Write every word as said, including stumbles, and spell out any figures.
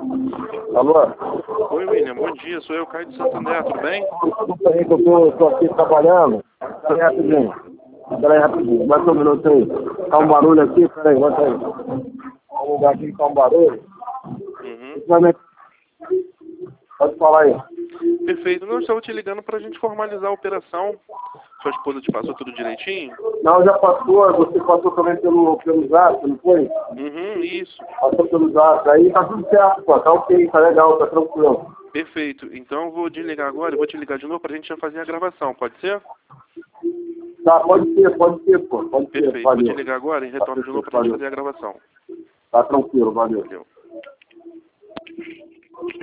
Alô? Oi, William, bom dia. Sou eu, Caio de Santander, tudo bem? Desculpa aí que eu tô, tô aqui trabalhando. Peraí rapidinho. Peraí rapidinho. Bota um minuto aí. Tá um barulho aqui? Peraí, bota aí. Vamos lugar aqui que tá um barulho. Uhum. Pode falar aí. Perfeito. Não, eu estava te ligando para a gente formalizar a operação. Sua esposa te passou tudo direitinho? Não, já passou. Você passou também pelo, pelo zap, não foi? Uhum, isso. Passou pelo zap. Aí tá tudo certo, pô. Tá ok, tá legal, tá tranquilo. Perfeito. Então eu vou desligar agora e vou te ligar de novo para a gente já fazer a gravação, pode ser? Tá, pode ser, pode ser, pô. Pode ser, Perfeito. valeu. Vou te ligar agora e retorno de novo para a gente fazer a gravação. Tá tranquilo, valeu. Valeu.